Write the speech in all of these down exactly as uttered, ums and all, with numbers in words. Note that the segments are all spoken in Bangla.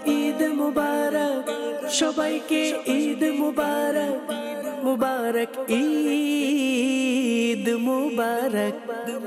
ঈদ মুবারক, সবাইকে ঈদ মুবারক, মুবারক ঈদ মুবারক।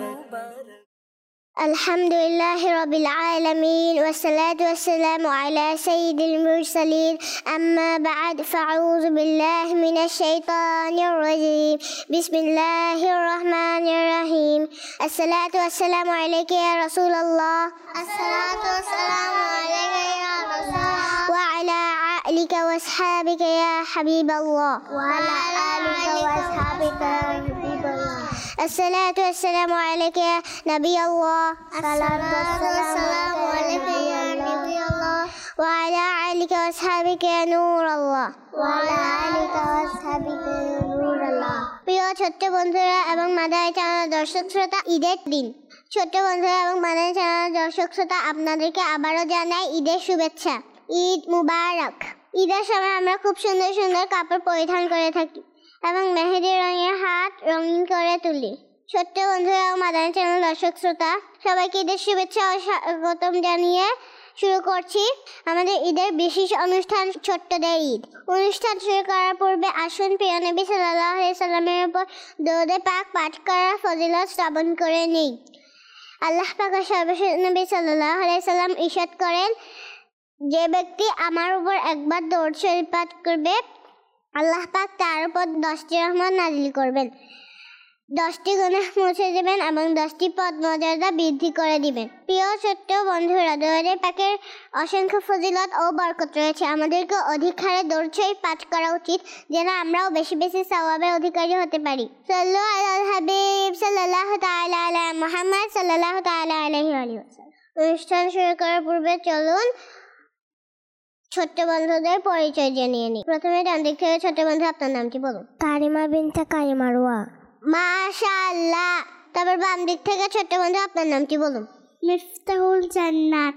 আলহামদুলিল্লাহি রাব্বিল আলামিন ওয়াসসালাতু ওয়াসসালামু আলা সাইয়্যিদিল মুরসালিন আম্মা বা'দ ফাআউযু বিল্লাহি মিনাশ শাইতানির রাজীম বিসমিল্লাহির রহমানির রহিম আসসালাতু ওয়াসসালামু আলাইকা ইয়া রাসূলুল্লাহ আসসালাতু ওয়াসসালামু আলাইকা ইয়া রাসূলুল্লাহ ওয়া আলা আলিকা ওয়া আসহাবিকা ইয়া হাবিবাল্লাহ ওয়া আলা আলিকা ওয়া আসহাবিকা ইয়া হাবিবাল্লাহ আসসালাতু ওয়াসসালামু আলাইকা ইয়া নাবিয়াল্লাহ আসসালাতু ওয়াসসালামু আলাইকা ইয়া নাবিয়াল্লাহ ওয়া আলা আলিকা ওয়া আসহাবিকা ইয়া নূরাল্লাহ ওয়া আলা আলিকা ওয়া আসহাবিকা ইয়া নূরাল্লাহ। প্রিয় ছোট্ট বন্ধুরা এবং মাদানী চ্যানেল দর্শক শ্রোতা, ঈদের দিন ছোট্ট বন্ধুরা এবং মাদানী চ্যানেল দর্শক শ্রোতা, আপনাদেরকে আবারও জানাই ঈদের শুভেচ্ছা। ঈদ মুবারক। ঈদের সময় আমরা খুব সুন্দর সুন্দর কাপড় পরিধান করে থাকি এবং মেহেদি রঙের হাত রঙিন করে তুলি। ছোট্ট বন্ধুরা ও মাদানী চ্যানেল দর্শক শ্রোতা, সবাইকে ঈদের শুভেচ্ছা ও স্বাগতম জানিয়ে শুরু করছি আমাদের ঈদের বিশেষ অনুষ্ঠান ছোট্টদের ঈদ। অনুষ্ঠান শুরু করার পূর্বে আসুন প্রিয় নবী সাল্লাল্লাহু আলাইহি সাল্লামের উপর দরুদ পাক পাঠ করার ফজিলত শ্রবণ করে নেই। আল্লাহ পাক সর্বশেষ নবী সাল্লাল্লাহু আলাইহি সাল্লাম ইরশাদ করেন, যে ব্যক্তি আমার উপর একবার দরুদ শরীফ পাঠ করবে, আল্লাহ পাক তার উপর দশটি রহমত নাজিল করবেন, দশটি গুনাহ মুছে দেবেন এবং দশটি পদ মর্যাদা বৃদ্ধি করে দিবেন। প্রিয় ছোট্ট বন্ধুরা, দরুদ পাকের অসংখ্য ফজিলত ও বরকত রয়েছে। আমাদেরকে অধিক হারে দরুদ শরীফ পাঠ করা উচিত, যেন আমরাও বেশি বেশি সওয়াবের অধিকারী হতে পারি। সাল্লু আলাল হাবিব সাল্লাল্লাহু তাআলা আলা মুহাম্মদ সাল্লাল্লাহু তাআলা আলাইহি ওয়াসাল্লাম। অনুষ্ঠান শুরু করার পূর্বে চলুন ছোট্ট বন্ধুদের পরিচয় জানিয়ে নিই। প্রথমে ডান দিক থেকে ছোট্ট বন্ধু, আপনার নামটি বলুন। কারিমা বিনতে কারিমা রোয়া। মাশাআল্লাহ। তারপর বাম দিক থেকে ছোট্ট বন্ধু, আপনার নামটি বলুন। মিফতাহুল জান্নাত।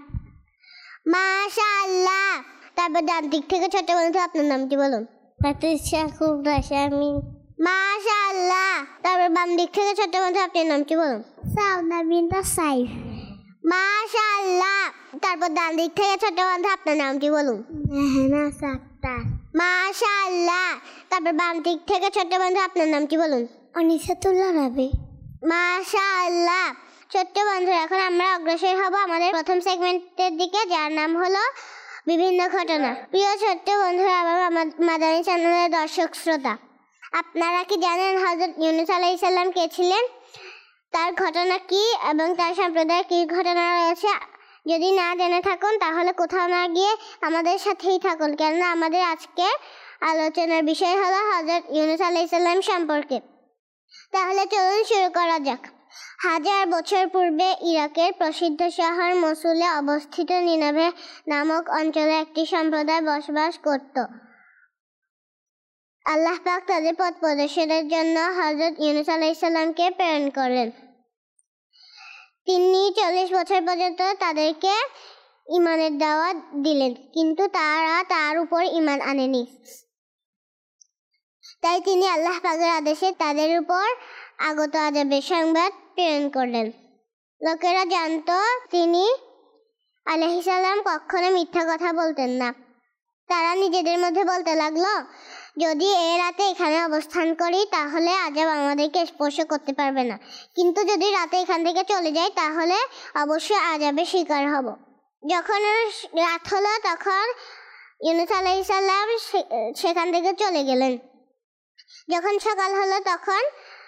মাশাআল্লাহ। তারপর ডান দিক থেকে ছোট্ট বন্ধু, আপনার নামটি বলুন। ফাতিশা কুবরা শামিন। মাশাআল্লাহ। তারপর বাম দিক থেকে ছোট্ট বন্ধু, আপনার নামটি বলুন। সাউদা বিনতে সাইফ। মাশাআল্লাহ। তারপর ডান দিক থেকে ছোট্ট বন্ধু, আপনার নামটি বলুন। মেহনা সাত্তার। মাশাআল্লাহ। তারপর বাম দিক থেকে ছোট্ট বন্ধু, আপনার নামটি বলুন। অনিসাতুল্লাহ রাবি। মাশাআল্লাহ। ছোট্ট বন্ধুরা, এখন আমরা অগ্রসর হব আমাদের প্রথম সেগমেন্টের দিকে, যার নাম হলো বিভিন্ন ঘটনা। প্রিয় ছোট্ট বন্ধুরা এবং মাদানী চ্যানেলের দর্শক শ্রোতা, আপনারা কি জানেন হযরত ইউনূস আলাইহিস সালাম কে ছিলেন, তার ঘটনা কি এবং তার সম্প্রদায়ের কি ঘটনা রয়েছে? যদি না জেনে থাকুন তাহলে কোথাও না গিয়ে আমাদের সাথেই থাকুন, কেননা আমাদের আজকে আলোচনার বিষয় হলো হযরত ইউনূস আলাইহিস সালাম সম্পর্কে। তাহলে চলুন শুরু করা যাক। হাজার বছর পূর্বে ইরাকের প্রসিদ্ধ শহর মসুলে অবস্থিত নিনেভে নামক অঞ্চলে একটি সম্প্রদায় বসবাস করত। আল্লাহ পাক তাদের পথ প্রদর্শনের জন্য হযরত ইউনূস আলাইহিস সালামকে প্রেরণ করলেন। তিনি চল্লিশ বছর পর্যন্ত তাদেরকে ঈমানের দাওয়াত দিলেন, কিন্তু তারা তার উপর ঈমান আনেনি। তাই তিনি আল্লাহ পাকের আদেশে তাদের উপর আগত আযাবের সংবাদ প্রেরণ করলেন। লোকেরা জানত তিনি আলাইহিস সালাম কখনো মিথ্যা কথা বলতেন না। তারা নিজেদের মধ্যে বলতে লাগলো, যদি এ রাতে এখানে অবস্থান করি তাহলে আযাব আমাদেরকে স্পর্শ করতে পারবে না, কিন্তু যদি রাতে এখান থেকে চলে যাই তাহলে অবশ্যই আযাবের শিকার হব। যখন রাত হলো তখন ইউনূস আলাইহিস সালাম সেখান থেকে চলে গেলেন। যখন সকাল হলো তখন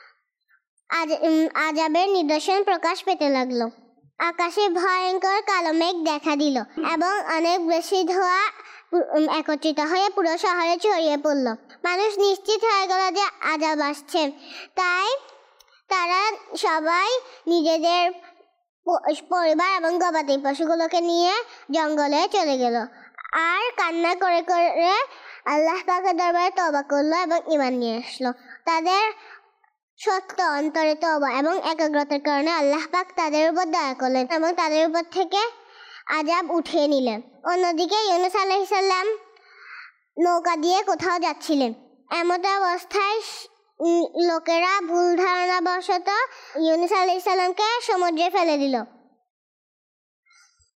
আযাবের নিদর্শন প্রকাশ পেতে লাগলো। আকাশে ভয়ঙ্কর কালো মেঘ দেখা দিল এবং অনেক বেশি ধোঁয়া একত্রিত হয়ে পুরো শহরে ছড়িয়ে পড়ল। মানুষ নিশ্চিত হয়ে গেল যে আযাব আসছে, তাই তারা সবাই নিজেদের পরিবার এবং গবাদি পশুগুলোকে নিয়ে জঙ্গলে চলে গেল আর কান্না করে করে আল্লাহ পাকের দরবারে তওবা করলো এবং ঈমান নিয়ে আসলো। তাদের সত্য অন্তরে তওবা এবং একাগ্রতার কারণে আল্লাহ পাক তাদের উপর দয়া করলেন এবং তাদের উপর থেকে আযাব উঠিয়ে নিলেন। অন্যদিকে ইউনূস আলাইহিস সালাম নৌকা দিয়ে কোথাও যাচ্ছিলেন। এমত অবস্থায় লোকেরা ভুল ধারণা বশত ইউনূস আলাইহিস সালামকে সমুদ্রে ফেলে দিল।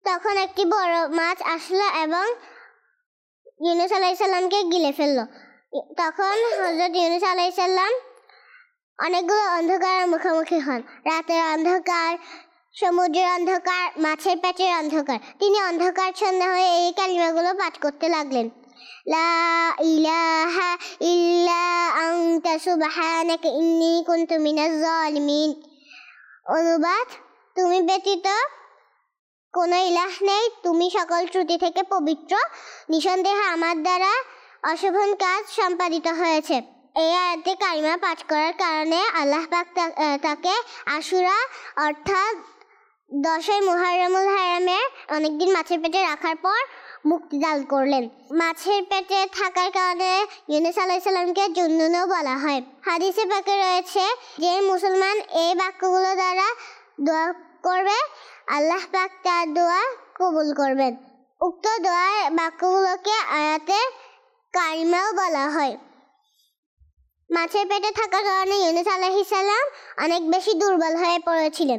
তখন একটি বড় মাছ আসলো এবং ইউনূস আলাইহিস সালামকে গিলে ফেললো। তখন হযরত ইউনূস আলাইহিস সালাম অনেকগুলো অন্ধকারের মুখোমুখি হন। রাতের অন্ধকার, সমুদ্রের অন্ধকার, মাছের পেটের অন্ধকার। তিনি অন্ধকার ছন্ন হয়ে এই কালিমাগুলো পাঠ করতে লাগলেন। লা ইলাহা ইল্লা আনতা সুবহানাকা ইন্নী কুনতু মিনাজ জালিমিন। অনুবাদ, তুমি ব্যতীত কোনো ইলাহ নেই, তুমি সকল ত্রুটি থেকে পবিত্র, নিঃসন্দেহে আমার দ্বারা অশোভন কাজ সম্পাদিত হয়েছে। এই আয়াতে কারিমা পাঠ করার কারণে আল্লাহ পাক তাকে আশুরা অর্থাৎ দশই মুহররমুল হারামে অনেকদিন মাছের পেটে রাখার পর মুক্তি দান করলেন। মাছের পেটে থাকার কারণে ইউনূস আলাইহিস সালামকে জুন্নুনও বলা হয়। হাদিসে পাকে রয়েছে যে মুসলমান এই বাক্যগুলো দ্বারা দোয়া করবে, আল্লাহ পাক তার দোয়া কবুল করবেন। উক্ত দোয়ার বাক্যগুলোকে আয়াতে কারিমাও বলা হয়। মাছের পেটে থাকার কারণে ইউনূস আলাইহিস সালাম অনেক বেশি দুর্বল হয়ে পড়েছিলেন।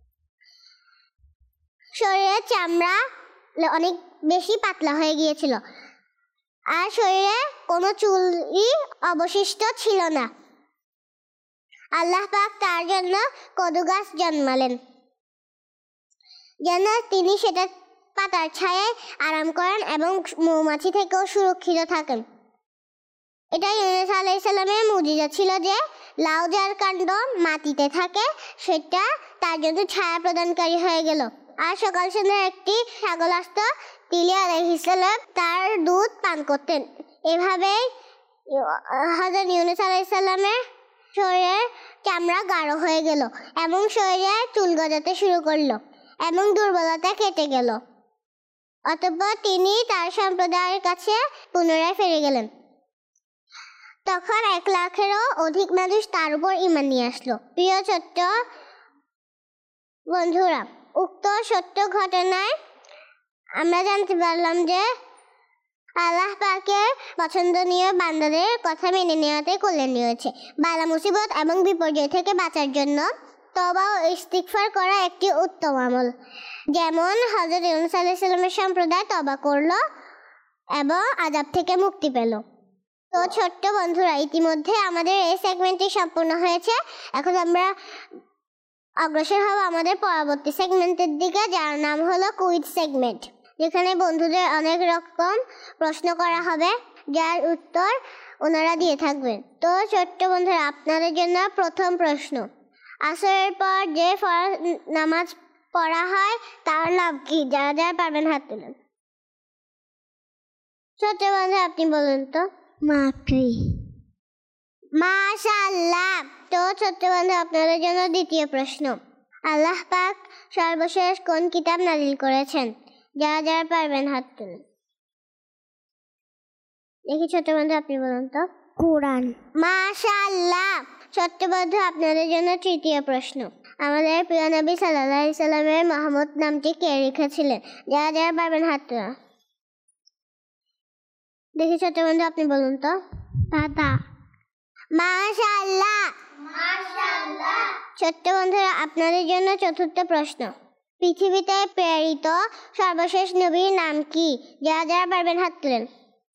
শরীরের চামড়া অনেক বেশি পাতলা হয়ে গিয়েছিল, আর শরীরে কোনো চুলই অবশিষ্ট ছিল না। আল্লাহ পাক তার জন্য কদু গাছ জন্মালেন যেন তিনি সেটা পাতার ছায়ায় আরাম করেন এবং মৌমাছি থেকেও সুরক্ষিত থাকেন। এটা ইউনূস আলাইহিস সালামের মুজিজা ছিল যে লাউ যার কাণ্ড মাটিতে থাকে সেটা তার জন্য ছায়া প্রদানকারী হয়ে গেল। আর সকাল সন্ধ্যা একটি ছাগল আসত, তিলি আলাইহিস সালাম তার দুধ পান করতেন। এভাবেই হযরত ইউনূস আলাইহিস সালামের শরীরের চামড়া গাঢ় হয়ে গেল এবং শরীরে চুল গজাতে শুরু করলো এবং দুর্বলতা কেটে গেল। অতঃপর তিনি তার সম্প্রদায়ের কাছে পুনরায় ফিরে গেলেন। তখন এক লাখেরও অধিক মানুষ তার উপর ঈমান নিয়ে আসলো। প্রিয় ছোট্ট বন্ধুরা, উক্ত সত্য ঘটনায় আমরা জানতে পারলাম যে আল্লাহ পাকের পছন্দনীয় বান্দাদের কথা মেনে নেওয়াতে কল্যাণ রয়েছে। বালা মুসিবত এবং বিপর্যয় থেকে বাঁচার জন্য তওবা ও ইস্তিগফার করা একটি উত্তম আমল। যেমন হযরত ইউনূস আলাইহিস সালামের সম্প্রদায় তওবা করলো এবং আযাব থেকে মুক্তি পেল। তো ছোট্ট বন্ধুরা, ইতিমধ্যে আমাদের এই সেগমেন্টটি সম্পূর্ণ হয়েছে। এখন আমরা অগ্রসর হব আমাদের পরবর্তী সেগমেন্টের দিকে, যার নাম হলো কুইজ সেগমেন্ট, যেখানে বন্ধুদের অনেক রকম প্রশ্ন করা হবে যার উত্তর ওনারা দিয়ে থাকবেন। তো ছোট্ট বন্ধুরা, আপনাদের জন্য প্রথম প্রশ্ন, আসরের পর যে ফরজ নামাজ পড়া হয় তার নাম কি? যারা যারা পারবেন হাত তুলেন। ছোট্ট বন্ধু, আপনি বলুন তো। মাগরিব। মাশাআল্লাহ। তো ছোট্ট বন্ধু, আপনাদের জন্য দ্বিতীয় প্রশ্ন, আল্লাহ পাক সর্বশেষ কোন কিতাব নাজিল করেছেন? যারা যারা পারবেন হাত তুলুন। দেখি ছোট্ট বন্ধু, আপনি বলুন তো। কোরআন। মাশাআল্লাহ। ছোট্ট বন্ধু, আপনাদের জন্য তৃতীয় প্রশ্ন, আমাদের প্রিয় নবী সাল্লাল্লাহু আলাইহি সাল্লামের মুহাম্মদ নামটি কে রেখেছিলেন? যারা যারা পারবেন হাত তুলুন। দেখি ছোট্ট বন্ধু, আপনি বলুন তো। দাদা। মাশাআল্লাহ। মাশাআল্লাহ। ছোট্ট বন্ধুরা, আপনাদের জন্য চতুর্থ প্রশ্ন, পৃথিবীতে প্রেরিত সর্বশেষ নবীর নাম কি? যারা যারা পারবেন হাত তুলেন।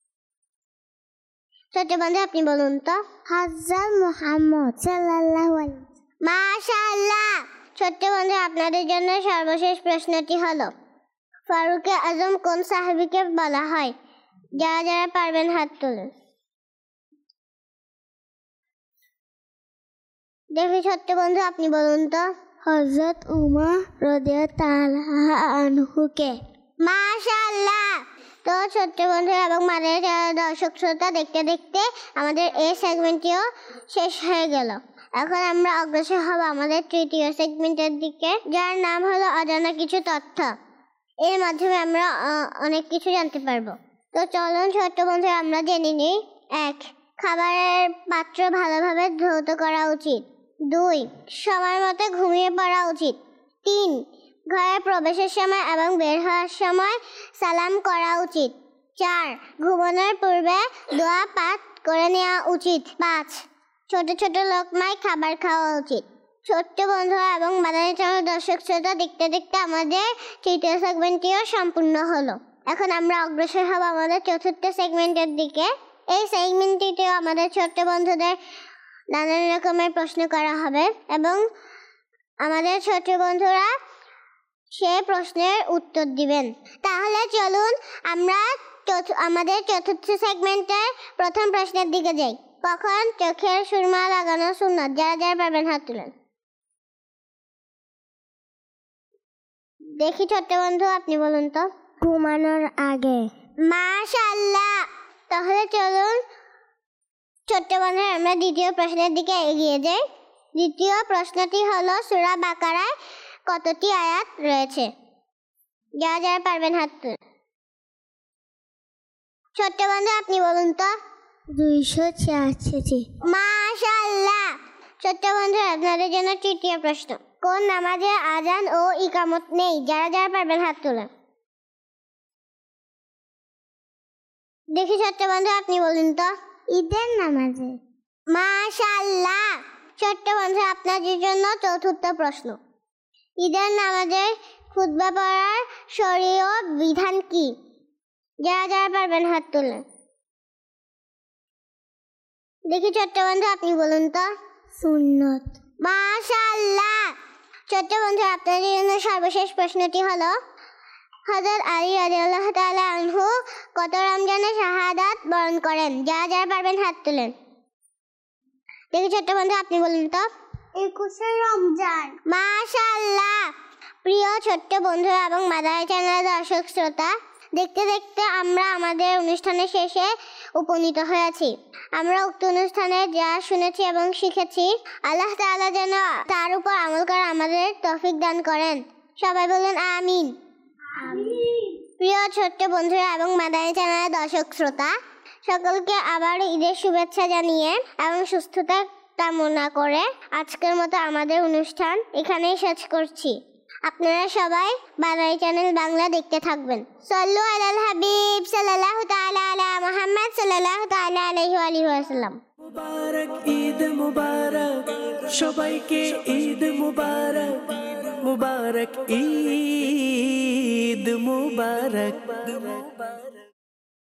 ছোট্ট বন্ধু, আপনি বলুন তো। হযরত মুহাম্মদ সাল্লাল্লাহু আলাইহি। মাশাআল্লাহ। ছোট্ট বন্ধু, আপনাদের জন্য সর্বশেষ প্রশ্নটি হলো, ফারুকে আজম কোন সাহাবীকে বলা হয়? যারা যারা পারবেন হাত তুলুন। দেখি ছোট্ট বন্ধু, আপনি বলুন তো। হযরত উমর রাদিয়াল্লাহু আনহুকে। মাশাআল্লাহ। তো ছোট্ট বন্ধু এবং মাদের দর্শক শ্রোতা, দেখতে দেখতে আমাদের এই সেগমেন্টটিও শেষ হয়ে গেল। এখন আমরা অগ্রসর হব আমাদের তৃতীয় সেগমেন্টের দিকে, যার নাম হলো অজানা কিছু তথ্য। এর মাধ্যমে আমরা অনেক কিছু জানতে পারবো। তো চলুন ছোট্ট বন্ধু, আমরা জেনে নিই। এক, খাবারের পাত্র ভালোভাবে ধৌত করা উচিত। দুই, সময় মতো ঘুমিয়ে পড়া উচিত। তিন, ঘরে প্রবেশের সময় এবং বের হওয়ার সময় সালাম করা উচিত। চার, ঘুমানোর পূর্বে দোয়া পাঠ করে নেওয়া উচিত। পাঁচ, ছোট ছোট লোকমায় খাবার খাওয়া উচিত। ছোট্ট বন্ধুরা এবং মাদানী চ্যানেল দর্শক শ্রোতা, দেখতে দেখতে আমাদের তৃতীয় সেগমেন্টটিও সম্পূর্ণ হলো। এখন আমরা অগ্রসর হব আমাদের চতুর্থ সেগমেন্টের দিকে। এই সেগমেন্টটিতেও আমাদের ছোট্ট বন্ধুদের নানান রকমের প্রশ্ন করা হবে এবং আমাদের ছোট্ট বন্ধুরা সে প্রশ্নের উত্তর দিবেন। তাহলে চলুন আমরা আমাদের চতুর্থ সেগমেন্টের প্রথম প্রশ্নের দিকে যাই। কখন চোখের সুরমা লাগানো সুন্নাত? যারা যারা পারবেন হাত তুলেন। দেখি ছোট্ট বন্ধু, আপনি বলুন তো। ঘুমানোর আগে। মাশাআল্লাহ। তাহলে চলুন ছোট্ট বন্ধু আমরা দ্বিতীয় প্রশ্নের দিকে এগিয়ে যাই। দ্বিতীয় প্রশ্নটি হলো সূরা বাকারায় কতটি আয়াত রয়েছে? যারা যারা পারবেন হাত তুলেন। ছোট্ট বন্ধু আপনি বলুন তো। দুইশো ছিয়াশি। মাশাআল্লাহ। ছোট্ট বন্ধু আপনাদের জন্য তৃতীয় প্রশ্ন। কোন নামাজে আজান ও ইকামত নেই? যারা যারা পারবেন হাত তুলেন। দেখি ছোট্ট বন্ধু আপনি বলুন তো। ঈদের নামাজে। মাশাআল্লাহ। ছোট্ট বন্ধু আপনাদের জন্য চতুর্থ প্রশ্ন। ঈদের নামাজের খুতবা পড়ার শরীয়ত বিধান কি? যারা যারা পারবেন হাত তুলেন। দেখি ছোট্ট বন্ধু আপনি বলুন তো। সুন্নত। মাশাআল্লাহ। ছোট্ট বন্ধু আপনাদের জন্য সর্বশেষ প্রশ্নটি হলো হযরত আলী রাদিয়াল্লাহু তাআলা আনহু কত রমজানে শাহাদাত বরণ করেন? যারা যারা পারবেন হাত তুলেন। দেখি ছোট্ট বন্ধু আপনি বলুন তো। একুশে রমজান। মাশাআল্লাহ। প্রিয় ছোট্ট বন্ধুরা এবং মাদানী চ্যানেলের দর্শক শ্রোতা, দেখতে দেখতে আমরা আমাদের অনুষ্ঠানের শেষে উপনীত হয়েছি। আমরা উক্ত অনুষ্ঠানে যা শুনেছি এবং শিখেছি আল্লাহ তাআলা যেন তার উপর আমল করে আমাদের তৌফিক দান করেন। সবাই বলুন আমিন। প্রিয় ছোট্ট বন্ধুরা এবং মাদানী চ্যানেলের দর্শক শ্রোতা, সকলকে আবার ঈদের শুভেচ্ছা জানিয়ে এবং সুস্থতা কামনা করে আজকের মতো আমাদের অনুষ্ঠান এখানেই শেষ করছি। আপনারা সবাই মাদানী চ্যানেল বাংলা দেখতে থাকবেন। সাল্লু আলাল হাবিব সাল্লাল্লাহু তাআলা আলা মুহাম্মদ সাল্লাল্লাহু তাআলা আলাইহি ওয়া আলিহি ওয়াসাল্লাম। মুবারক ঈদ মুবারক, সবাইকে ঈদ মুবারক, মুবারক ঈদ মুবারক।